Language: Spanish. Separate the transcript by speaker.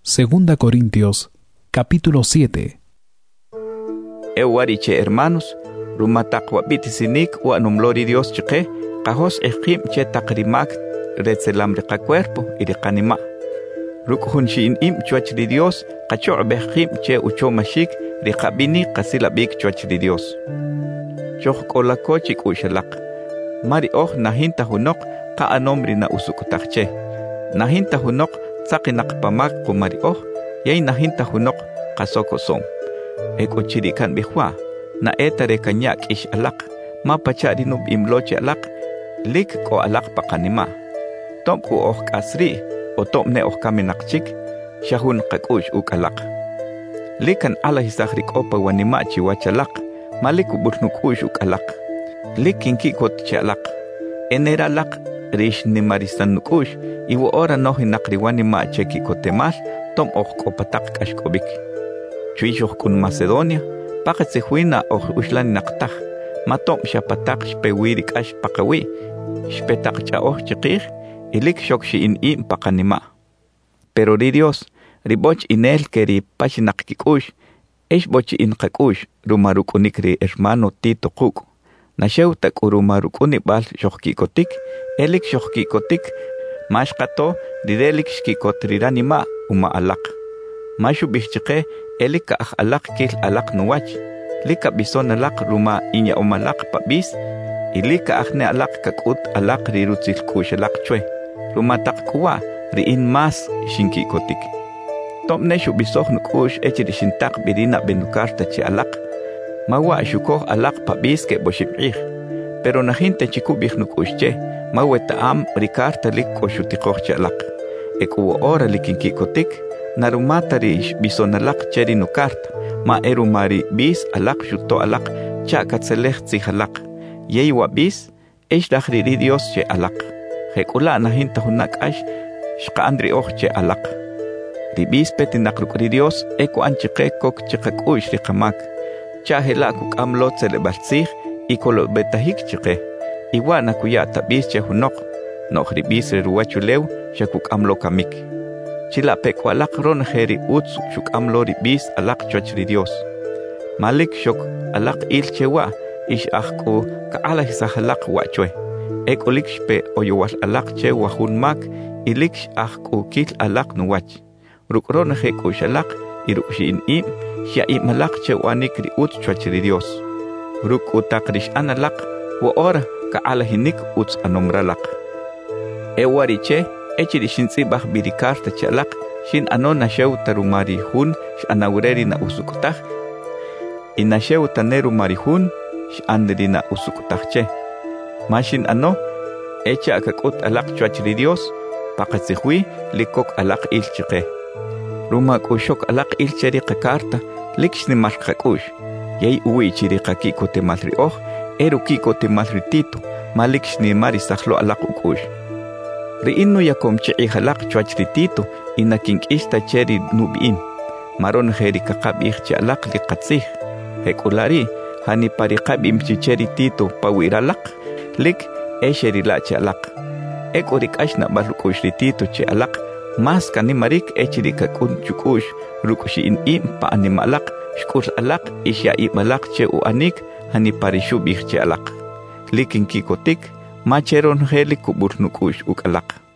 Speaker 1: 2 Corintios, capítulo 7.
Speaker 2: Ewariche hermanos, rumatak wabitisinik wa nomlori Dios chique, kahos ekim che takrimak retselam riqa cuerpo y riqanima. Rukhun shin im chuachri Dios, kacho behkim che ucho mashik riqabini qasilabik chuachri Dios. Choh kolako chik ushalak. Mari oh nahinta hunok ka anomri na usukutakche. Nahinta hunok sakinak pamak kumari oh, yay nahinta hunok kasoko som. Eko chirikan bihwa, na etare kanyak ish alak, mapachari nub imloche alak, lik ko alak pakanima. Tom ku oh kasri, o tom ne oh kaminakchik, shahun kakush uk alak. Likan ala hisahrik opa wanima chiwachalak, maliku burnukush uk alak. Likin kikot chalak. Enera alak, rish ni maristan nukush, iwo ora nohi nakriwani ma cheki kotemal, tom oh kopatak kashkobik. Chuishoh kun Macedonia, pakat se huina oh uslan naktak, matom shapatak shpewiri kash pakawi, shpetak cha oh chikir, ilik shok shi in im pakanima. Pero di Dios, riboch inel keri pashinak kikush, bochi in kakush, rumarukunikri hermano Tito kuk. Nashew tak urumarukuni bal shohkikotik, elik shohkikotik, mashkato didelik shkikotriranima uma alak. Mashu bishchike elika alak kil alak nuwach, lika bison alak ruma inya umalak pabis, ilika ne alak kakut alak rirutsil kush alak chwe, ruma takkuwa riin mas shinkikotik. Tom neshu bisoh nukush echiri shintak birina benukarta chi alak, mawa shukoh alak pabis ke boshibih, pero najinte chikubih nukushche, maweta am rikarta lik koshutikoh chi alak, ekuwo ora likinkikotik, narumatari bisonalak cheri nukarta, ma erumari bis alak shuto alak, cha katselech tzih alak, yeiwa bis, dahriri Dios che alak, hekula najinta hunak ash, shkaandri oh che alak. Ribis petinakrukri Dios, eku anchike kok chikakush rikamak, cha helakuk amlo tselebaltzih, ikolo betahik chike, iwa nakuyata bis che hunok, nok ribis reruachulew, shakuk amlo kamik. Chila pekwa alak ron heri uts shuk amlo ribis alak chochri Dios. Malik shok alak ilchewa ish ahku ka ala hisahalak wachwe. Ek olik shpe oyowal alak che wahun mak ilik ahku kil alak nuwach. Ruk ron heku shalak iruk shin im shia im alak che wanik ri uts chochri Dios. Ruk utakrish analak wa ora ka ala hinik uts anomralak. Ewariche echiri shintzibah birikarta chalak, shin ano nashew tarumari hun, shanawreri na usukutah, inashew taneru marihun, shandri na usukutahche. Mashin ano, echa akakut alak chuachri Dios, pakatsihui, likok alak ilchike. Rumak ushok alak ilcheri kakarta, likshni markakush, yay uwi chiri kakiko te malri oh, eru kiko te malri tito, malikshni marisahlo alak ukush. Riinu yakomche ihalak chuachri Tito inakink ista cheri nubim. Maron heri kakabih che alak likatzih. Hekulari hani parikabim cheri Tito pawiralak lik esheri la che alak. Ekorik ashna balukushri Tito che alak mas kanimarik echiri kakun chukush rukushi in im pa animalak shkur alak isya imalak che uanik hani parishubih che alak. Likin kikotik macheron heli kubur nukush uk alak.